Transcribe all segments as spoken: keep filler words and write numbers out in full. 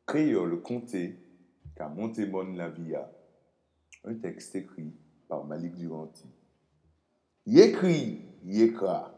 Créole conté qu'à Montémon la Via, un texte écrit par Malik Duranti. Yécrit, yécra.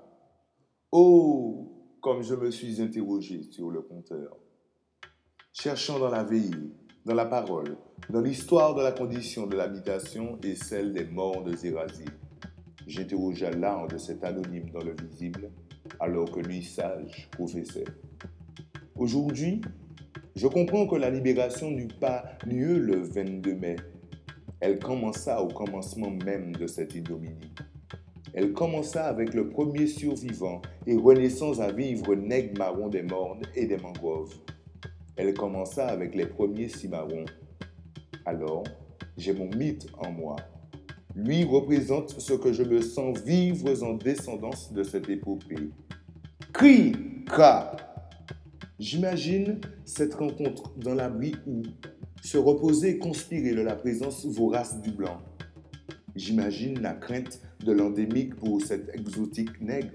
Oh, comme je me suis interrogé sur le compteur. Cherchant dans la veillée, dans la parole, dans l'histoire de la condition de l'habitation et celle des morts érasés, j'interrogea l'art de cet anonyme dans le visible, alors que lui, sage, professait. Aujourd'hui, je comprends que la libération n'eut pas lieu le vingt-deux mai. Elle commença au commencement même de cette ignominie. Elle commença avec le premier survivant et renaissance à vivre nègre marron des mornes et des mangroves. Elle commença avec les premiers cimarrons. Alors, j'ai mon mythe en moi. Lui représente ce que je me sens vivre en descendance de cette épopée. Cri, cra. J'imagine cette rencontre dans l'abri où se reposer et conspirer de la présence vorace du blanc. J'imagine la crainte de l'endémique pour cet exotique nègre.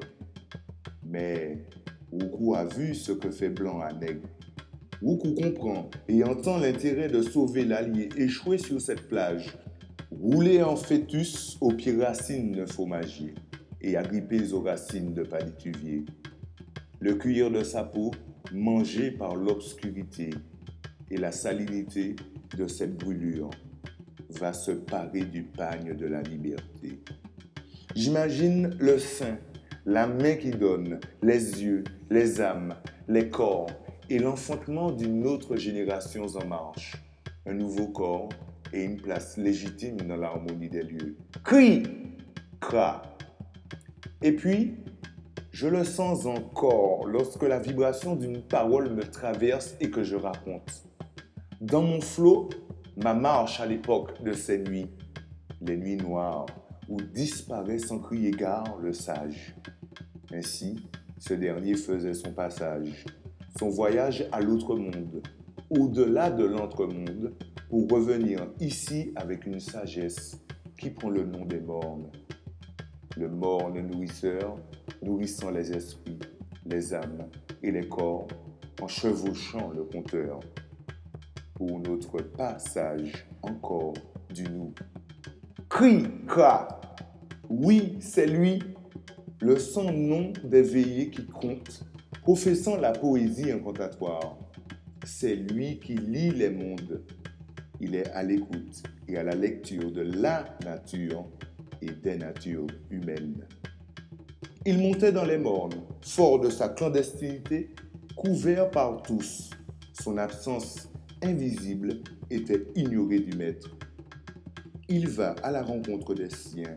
Mais Oukou a vu ce que fait blanc à nègre. Oukou comprend et entend l'intérêt de sauver l'allié échoué sur cette plage, roulé en fœtus aux pieds racines de fromagier et agrippé aux racines de palituvier. Le cuir de sa peau mangé par l'obscurité et la salinité de cette brûlure va se parer du pagne de la liberté. J'imagine le sein, la main qui donne, les yeux, les âmes, les corps et l'enfantement d'une autre génération en marche. Un nouveau corps et une place légitime dans l'harmonie des lieux. Cri, cra. Et puis, je le sens encore lorsque la vibration d'une parole me traverse et que je raconte. Dans mon flot, ma marche à l'époque de ces nuits, les nuits noires, où disparaît sans crier gare le sage. Ainsi, ce dernier faisait son passage, son voyage à l'autre monde, au-delà de l'entremonde, pour revenir ici avec une sagesse qui prend le nom des mornes. Le morne nourrisseur, nourrissant les esprits, les âmes et les corps, en chevauchant le compteur. Pour notre passage encore du nous. Cri, cra. Oui, c'est lui, le sans nom des veillées qui compte, professant la poésie incantatoire. C'est lui qui lit les mondes. Il est à l'écoute et à la lecture de la nature et des natures humaines. Il montait dans les mornes, fort de sa clandestinité, couvert par tous. Son absence invisible était ignorée du maître. Il va à la rencontre des siens,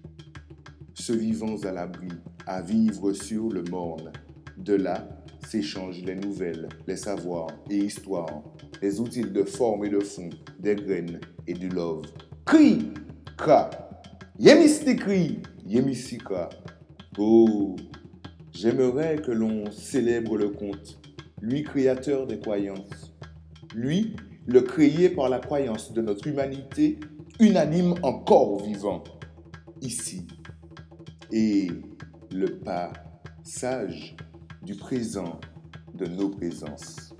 se vivant à l'abri, à vivre sur le morne. De là s'échangent les nouvelles, les savoirs et histoires, les outils de forme et de fond, des graines et du love. Cri, cra. Yémistikri, yémisika. Oh, j'aimerais que l'on célèbre le conte, lui créateur des croyances. Lui, le créé par la croyance de notre humanité, unanime encore vivant, ici. Et le pas sage du présent de nos présences.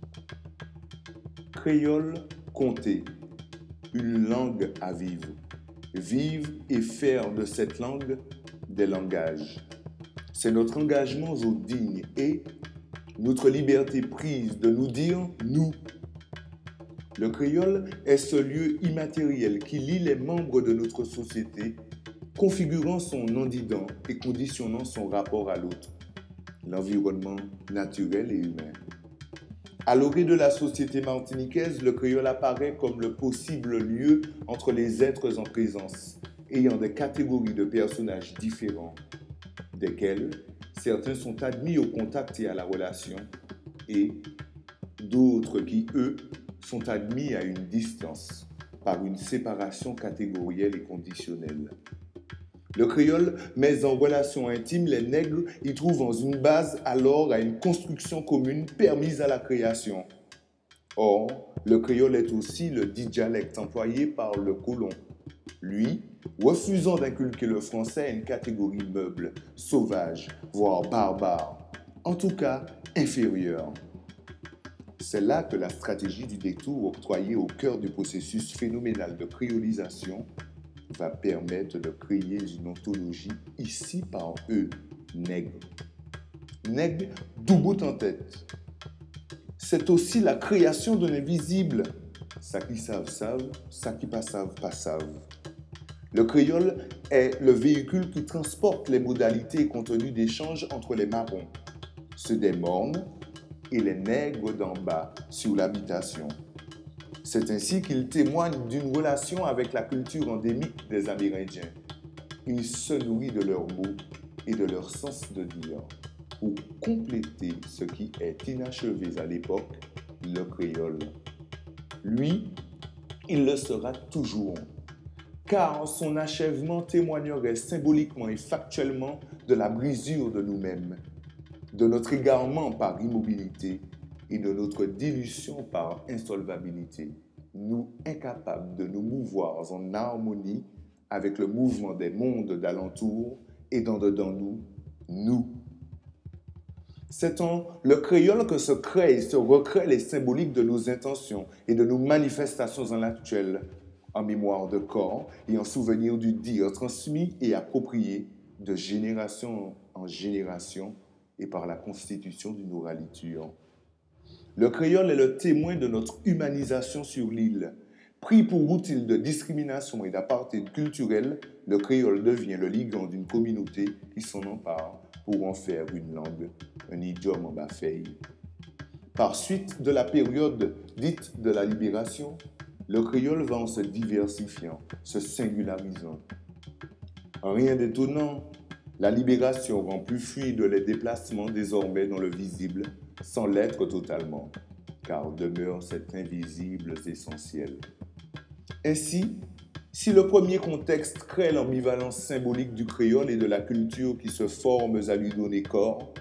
Créole conté, une langue à vivre. Vivre et faire de cette langue des langages. C'est notre engagement au digne et notre liberté prise de nous dire « nous ». Le créole est ce lieu immatériel qui lie les membres de notre société, configurant son non-didant et conditionnant son rapport à l'autre, l'environnement naturel et humain. À l'orée de la société martiniquaise, le créole apparaît comme le possible lieu entre les êtres en présence, ayant des catégories de personnages différents, desquels certains sont admis au contact et à la relation, et d'autres qui, eux, sont admis à une distance, par une séparation catégorielle et conditionnelle. Le créole met en relation intime les nègres y trouvant une base alors à une construction commune permise à la création. Or, le créole est aussi le dit dialecte employé par le colon. Lui, refusant d'inculquer le français à une catégorie meuble, sauvage, voire barbare, en tout cas inférieure. C'est là que la stratégie du détour octroyée au cœur du processus phénoménal de créolisation va permettre de créer une ontologie ici par eux, nègre. Nègre, d'où bout en tête. C'est aussi la création de l'invisible. Ça qui savent, savent, ça qui pas savent, pas savent. Le créole est le véhicule qui transporte les modalités et contenus d'échange entre les marrons, ceux des mornes et les nègres d'en bas sur l'habitation. C'est ainsi qu'il témoigne d'une relation avec la culture endémique des Amérindiens. Il se nourrit de leurs mots et de leur sens de dire pour compléter ce qui est inachevé à l'époque, le créole. Lui, il le sera toujours, car son achèvement témoignerait symboliquement et factuellement de la brisure de nous-mêmes, de notre égarement par immobilité et de notre dilution par insolvabilité, nous incapables de nous mouvoir en harmonie avec le mouvement des mondes d'alentour et d'en dedans nous, nous. C'est en le créole que se créent et se recréent les symboliques de nos intentions et de nos manifestations en l'actuel, en mémoire de corps et en souvenir du dire transmis et approprié de génération en génération et par la constitution d'une oraliture. Le créole est le témoin de notre humanisation sur l'île. Pris pour outil de discrimination et d'apartheid culturel, le créole devient le ligand d'une communauté qui s'en empare pour en faire une langue, un idiome en bafeille. Par suite de la période dite de la libération, le créole va en se diversifiant, se singularisant. Rien d'étonnant, la libération rend plus fluide les déplacements désormais dans le visible, sans l'être totalement, car demeure cet invisible essentiel. Ainsi, si le premier contexte crée l'ambivalence symbolique du créole et de la culture qui se forme à lui donner corps,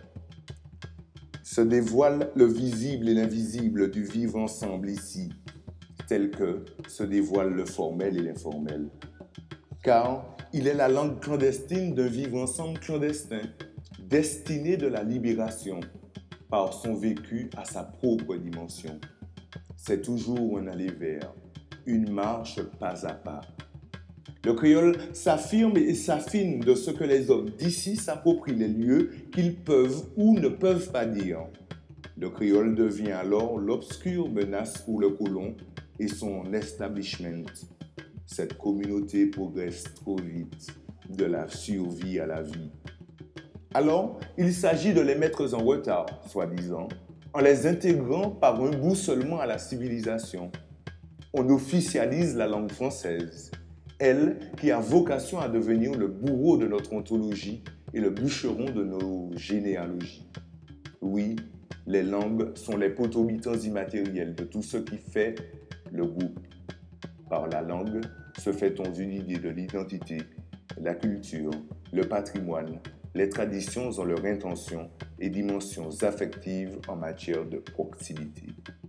se dévoile le visible et l'invisible du vivre ensemble ici, tel que se dévoile le formel et l'informel. Car il est la langue clandestine d'un vivre ensemble clandestin, destiné de la libération, par son vécu à sa propre dimension. C'est toujours un aller vers, une marche pas à pas. Le créole s'affirme et s'affine de ce que les hommes d'ici s'approprient les lieux qu'ils peuvent ou ne peuvent pas dire. Le créole devient alors l'obscure menace pour le colon et son establishment. Cette communauté progresse trop vite, de la survie à la vie. Alors, il s'agit de les mettre en retard, soi-disant, en les intégrant par un bout seulement à la civilisation. On officialise la langue française, elle qui a vocation à devenir le bourreau de notre ontologie et le bûcheron de nos généalogies. Oui, les langues sont les potomitans immatériels de tout ce qui fait le groupe. Par la langue se fait-on une idée de l'identité, la culture, le patrimoine, les traditions en leur intention et dimensions affectives en matière de proximité.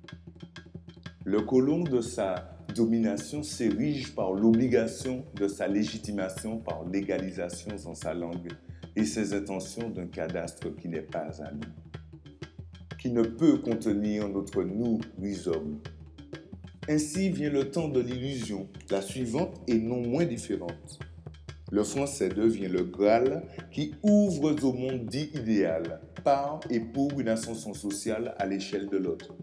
Le colon de sa domination s'érige par l'obligation de sa légitimation par l'égalisation en sa langue et ses intentions d'un cadastre qui n'est pas à nous, qui ne peut contenir notre nous, nous hommes. Ainsi vient le temps de l'illusion, la suivante et non moins différente. Le français devient le Graal qui ouvre au monde dit idéal, par et pour une ascension sociale à l'échelle de l'autre.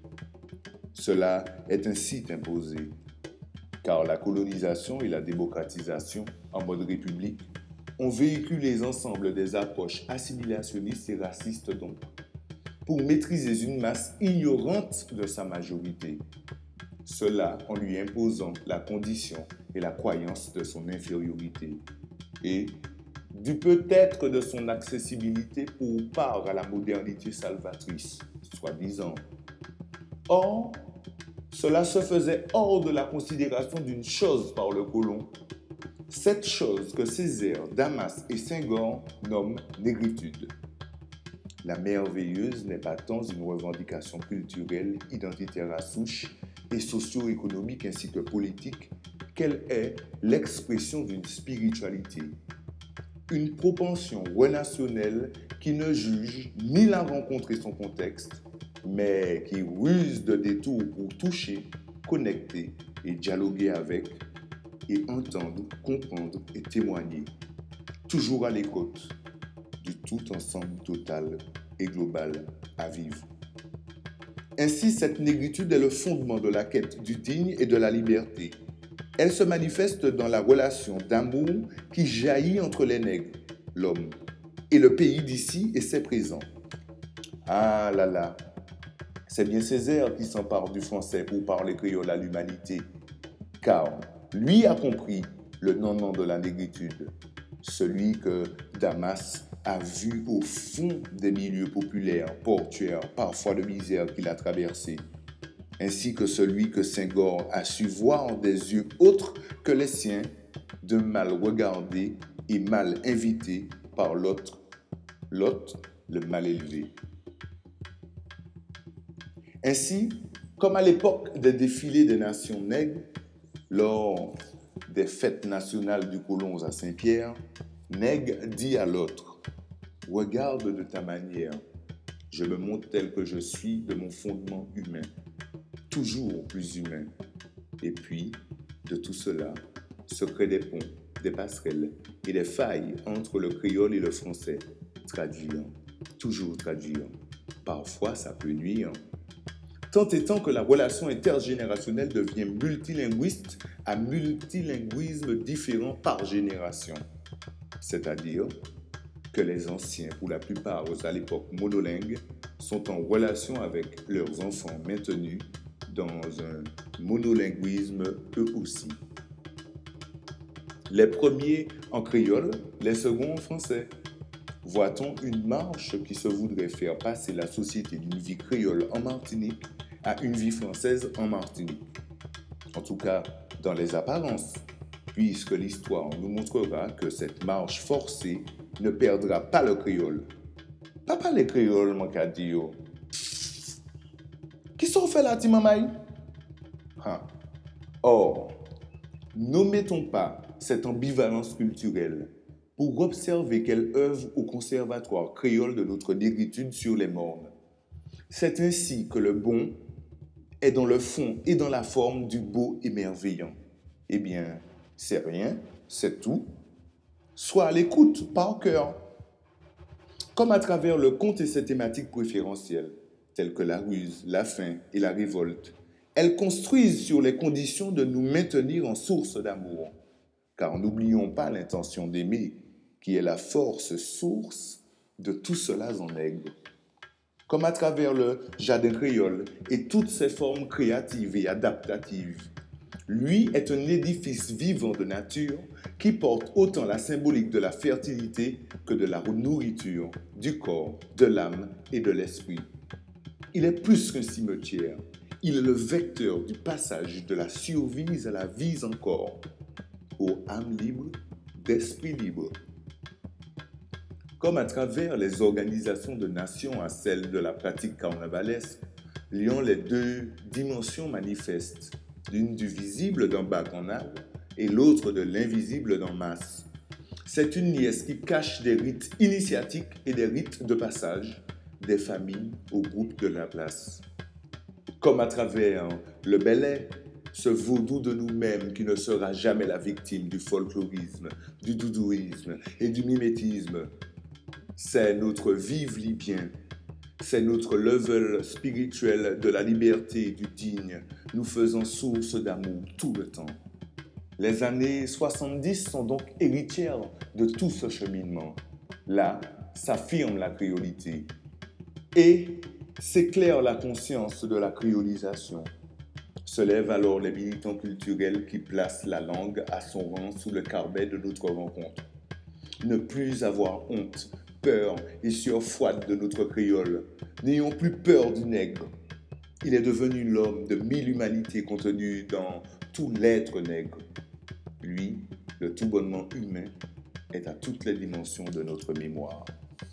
Cela est ainsi imposé, car la colonisation et la démocratisation, en mode république, ont véhiculé ensemble des approches assimilationnistes et racistes donc, pour maîtriser une masse ignorante de sa majorité. Cela en lui imposant la condition et la croyance de son infériorité et du peut-être de son accessibilité pour part à la modernité salvatrice, soi-disant. Or, cela se faisait hors de la considération d'une chose par le colon, cette chose que Césaire, Damas et Senghor nomment négritude. La merveilleuse n'est pas tant une revendication culturelle, identitaire à souche et socio-économique ainsi que politique qu'elle est l'expression d'une spiritualité, une propension relationnelle qui ne juge ni la rencontre et son contexte, mais qui ruse de détours pour toucher, connecter et dialoguer avec, et entendre, comprendre et témoigner. Toujours à l'écoute du tout ensemble total et global à vivre. Ainsi, cette négritude est le fondement de la quête du digne et de la liberté. Elle se manifeste dans la relation d'amour qui jaillit entre les nègres, l'homme, et le pays d'ici et ses présents. Ah là là, c'est bien Césaire qui s'empare du français pour parler créole à l'humanité, car lui a compris le non-non de la négritude, celui que Damas a vu au fond des milieux populaires, portuaires, parfois de misère qu'il a traversés, ainsi que celui que Senghor a su voir des yeux autres que les siens, de mal regardé et mal invité par l'autre, l'autre le mal élevé. Ainsi, comme à l'époque des défilés des nations nègres, lors des fêtes nationales du Colons à Saint-Pierre, Nègre dit à l'autre, « Regarde de ta manière, je me montre tel que je suis de mon fondement humain, toujours plus humain. » Et puis, de tout cela, se créent des ponts, des passerelles et des failles entre le créole et le français, traduire, toujours traduire. Parfois, ça peut nuire. Tant et tant que la relation intergénérationnelle devient multilinguiste à multilinguisme différent par génération. C'est-à-dire que les anciens, pour la plupart à l'époque monolingue, sont en relation avec leurs enfants maintenus dans un monolinguisme eux aussi. Les premiers en créole, les seconds en français. Voit-on une marche qui se voudrait faire passer la société d'une vie créole en Martinique à une vie française en Martinique? En tout cas, dans les apparences, puisque l'histoire nous montrera que cette marche forcée ne perdra pas le créole. Papa les créoles, mon cadio. Qui sont fait là, Timamaï? Hein. Or, n'omettons pas cette ambivalence culturelle pour observer qu'elle œuvre au conservatoire créole de notre négritude sur les mornes. C'est ainsi que le bon est dans le fond et dans la forme du beau et merveillant. Eh bien, c'est rien, c'est tout. Sois à l'écoute, par cœur. Comme à travers le conte et ses thématiques préférentielles, telles que la ruse, la faim et la révolte, elles construisent sur les conditions de nous maintenir en source d'amour. Car n'oublions pas l'intention d'aimer, qui est la force source de tout cela en nègre. Comme à travers le jardin créole et toutes ses formes créatives et adaptatives, lui est un édifice vivant de nature qui porte autant la symbolique de la fertilité que de la nourriture, du corps, de l'âme et de l'esprit. Il est plus qu'un cimetière, il est le vecteur du passage de la survie à la vie encore, aux âmes libres, d'esprit libre. Comme à travers les organisations de nations à celles de la pratique carnavalesque, liant les deux dimensions manifestes, l'une du visible d'un bacchanal et l'autre de l'invisible d'un masse. C'est une liesse qui cache des rites initiatiques et des rites de passage des familles au groupe de la place. Comme à travers le belay, ce vaudou de nous-mêmes qui ne sera jamais la victime du folklorisme, du doudouisme et du mimétisme. C'est notre vive libyen, c'est notre level spirituel de la liberté et du digne, nous faisant source d'amour tout le temps. Les années soixante-dix sont donc héritières de tout ce cheminement. Là s'affirme la créolité et s'éclaire la conscience de la créolisation. Se lèvent alors les militants culturels qui placent la langue à son rang sous le carbet de notre rencontre. Ne plus avoir honte, peur et sueur froide de notre créole. N'ayons plus peur du nègre. Il est devenu l'homme de mille humanités contenues dans tout l'être nègre. Lui, le tout bonnement humain, est à toutes les dimensions de notre mémoire.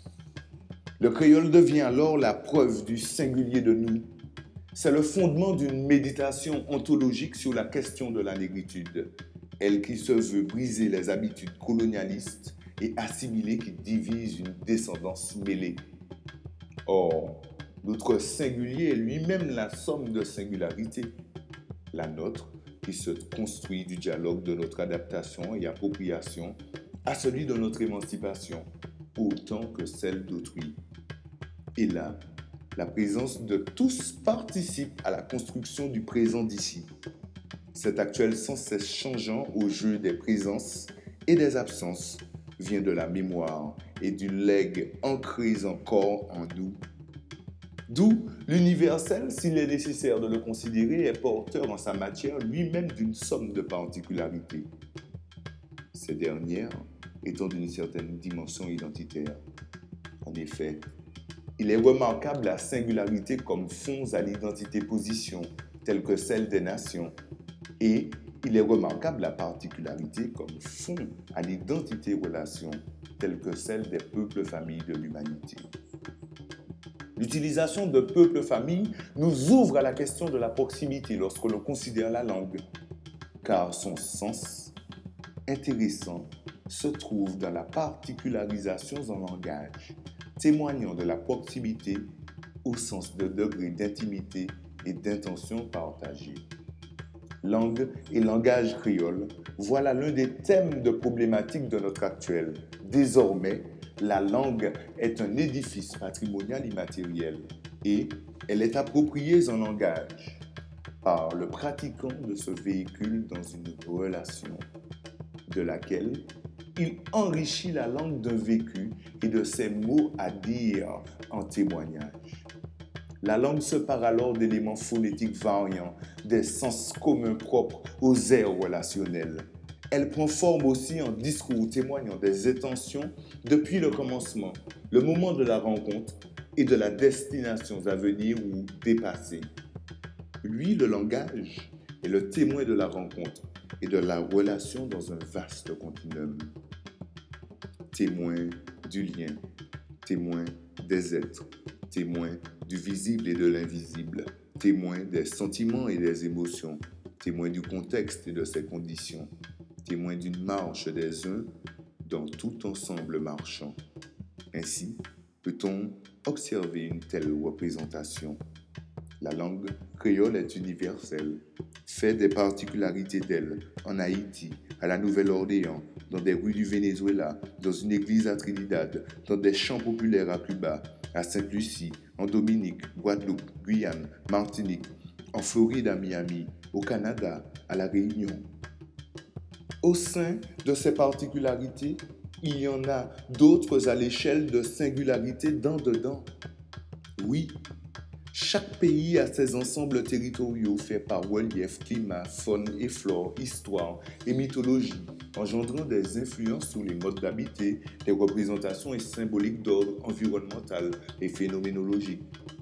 Le créole devient alors la preuve du singulier de nous. C'est le fondement d'une méditation ontologique sur la question de la négritude, elle qui se veut briser les habitudes colonialistes et assimilées qui divisent une descendance mêlée. Or, Notre singulier est lui-même la somme de singularités. La nôtre, qui se construit du dialogue de notre adaptation et appropriation à celui de notre émancipation, autant que celle d'autrui. Et là, la présence de tous participe à la construction du présent d'ici. Cet actuel sans cesse changeant au jeu des présences et des absences vient de la mémoire et du legs ancrés encore en nous. D'où l'universel, s'il est nécessaire de le considérer, est porteur en sa matière lui-même d'une somme de particularités. Ces dernières étant d'une certaine dimension identitaire. En effet, il est remarquable la singularité comme fonds à l'identité-position, telle que celle des nations, et il est remarquable la particularité comme fond à l'identité-relation, telle que celle des peuples-familles de l'humanité. L'utilisation de peuple-famille nous ouvre à la question de la proximité lorsque l'on considère la langue, car son sens intéressant se trouve dans la particularisation en langage, témoignant de la proximité au sens de degré d'intimité et d'intention partagée. Langue et langage créole, voilà l'un des thèmes de problématique de notre actuel. Désormais, la langue est un édifice patrimonial immatériel et elle est appropriée en langage par le pratiquant de ce véhicule dans une relation de laquelle il enrichit la langue d'un vécu et de ses mots à dire en témoignage. La langue se part alors d'éléments phonétiques variants, des sens communs propres aux aires relationnelles. Elle prend forme aussi en discours témoignant des intentions depuis le commencement, le moment de la rencontre et de la destination à venir ou dépassée. Lui, le langage, est le témoin de la rencontre et de la relation dans un vaste continuum. Témoin du lien, témoin des êtres, témoin du visible et de l'invisible, témoin des sentiments et des émotions, témoin du contexte et de ses conditions, témoin d'une marche des uns dans tout ensemble marchant. Ainsi, peut-on observer une telle représentation. La langue créole est universelle, fait des particularités d'elle en Haïti, à la Nouvelle-Orléans, dans des rues du Venezuela, dans une église à Trinidad, dans des chants populaires à Cuba, à Sainte-Lucie, en Dominique, Guadeloupe, Guyane, Martinique, en Floride à Miami, au Canada, à La Réunion. Au sein de ces particularités, il y en a d'autres à l'échelle de singularité d'en-dedans. Oui, chaque pays a ses ensembles territoriaux faits par relief, climat, faune et flore, histoire et mythologie, engendrant des influences sur les modes d'habiter, des représentations et symboliques d'ordre environnemental et phénoménologique.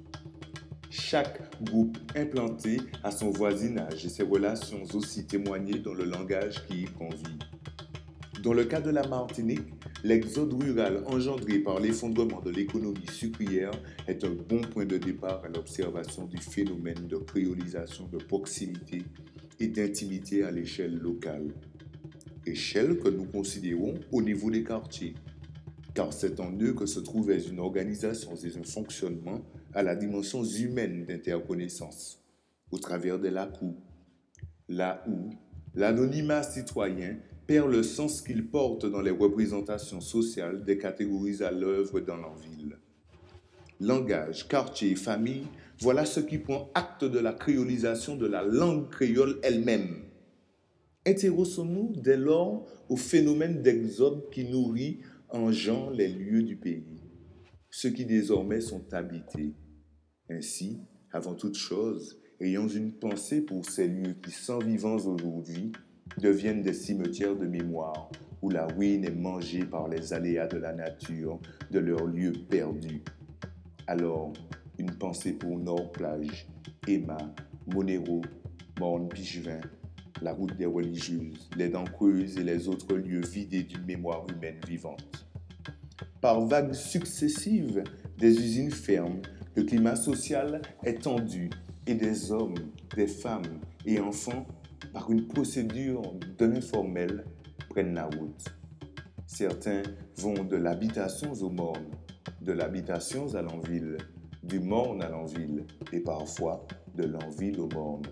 Chaque groupe implanté a son voisinage et ses relations aussi témoignées dans le langage qui y prend vie. Dans le cas de la Martinique, l'exode rural engendré par l'effondrement de l'économie sucrière est un bon point de départ à l'observation du phénomène de créolisation de proximité et d'intimité à l'échelle locale. Échelle que nous considérons au niveau des quartiers, car c'est en eux que se trouvait une organisation et un fonctionnement à la dimension humaine d'interconnaissance, au travers de la cour, là où l'anonymat citoyen perd le sens qu'il porte dans les représentations sociales des catégories à l'œuvre dans leur ville. Langage, quartier et famille, voilà ce qui prend acte de la créolisation de la langue créole elle-même. Intéressons-nous dès lors au phénomène d'exode qui nourrit en gens les lieux du pays, ceux qui désormais sont habités. Ainsi, avant toute chose, ayons une pensée pour ces lieux qui, sans vivants aujourd'hui, deviennent des cimetières de mémoire, où la ruine est mangée par les aléas de la nature, de leurs lieux perdus. Alors, une pensée pour Nord-Plage, Emma, Monero, Morne-Pichevin, la route des religieuses, les Dents Creuses et les autres lieux vidés d'une mémoire humaine vivante. Par vagues successives, des usines ferment, le climat social est tendu et des hommes, des femmes et enfants, par une procédure de l'informel, prennent la route. Certains vont de l'habitation aux mornes, de l'habitation à l'enville, du morne à l'enville et parfois de l'enville au morne.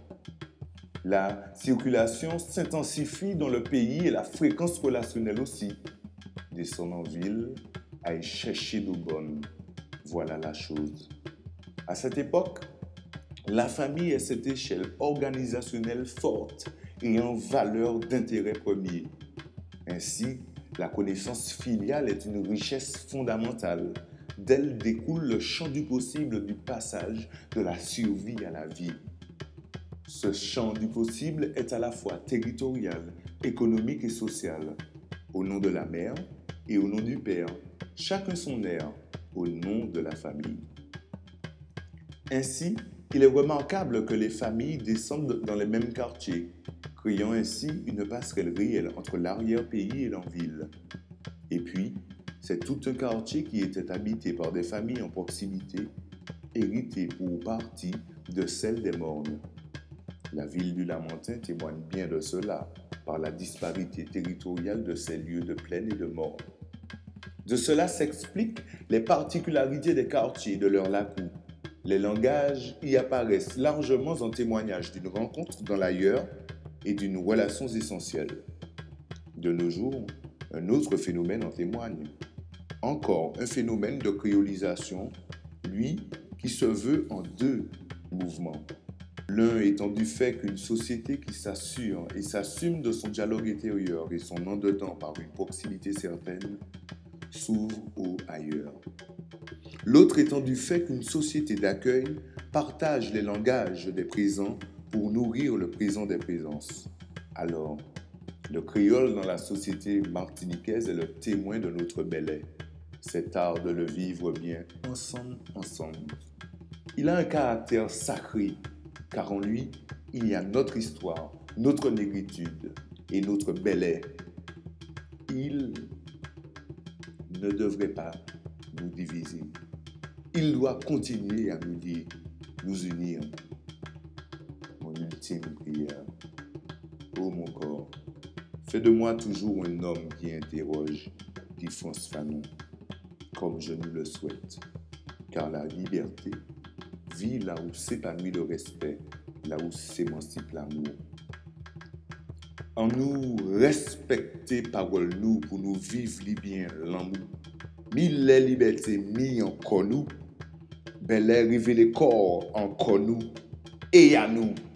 La circulation s'intensifie dans le pays et la fréquence relationnelle aussi. Descendre en ville à y chercher d'eau bonne. Voilà la chose. À cette époque, la famille est cette échelle organisationnelle forte et en valeur d'intérêt premier. Ainsi, la connaissance filiale est une richesse fondamentale. D'elle découle le champ du possible du passage de la survie à la vie. Ce champ du possible est à la fois territorial, économique et social. Au nom de la mère et au nom du père, chacun son air, au nom de la famille. Ainsi, il est remarquable que les familles descendent dans les mêmes quartiers, créant ainsi une passerelle réelle entre l'arrière-pays et l'en-ville. Et puis, c'est tout un quartier qui était habité par des familles en proximité, héritées pour partie de celles des mornes. La ville du Lamentin témoigne bien de cela, par la disparité territoriale de ces lieux de plaine et de morne. De cela s'expliquent les particularités des quartiers et de leurs lacous. Les langages y apparaissent largement en témoignage d'une rencontre dans l'ailleurs et d'une relation essentielle. De nos jours, un autre phénomène en témoigne. Encore un phénomène de créolisation, lui, qui se veut en deux mouvements. L'un étant du fait qu'une société qui s'assure et s'assume de son dialogue intérieur et son en-dedans par une proximité certaine, s'ouvre au ailleurs. L'autre étant du fait qu'une société d'accueil partage les langages des présents pour nourrir le présent des présences. Alors, le créole dans la société martiniquaise est le témoin de notre belay. Cet art de le vivre bien ensemble, ensemble. Il a un caractère sacré, car en lui, il y a notre histoire, notre négritude et notre belay. Il ne devrait pas nous diviser. Il doit continuer à nous dire, nous unir. Mon ultime prière. Ô mon corps, fais de moi toujours un homme qui interroge, dit Frantz Fanon, comme je nous le souhaite. Car la liberté vit là où s'épanouit le respect, là où s'émancipe l'amour. En nous respecter parole nous pour nous vivre li bien l'amour. Mille les libertés mis en nous, bel air révélé corps en nous et à nous.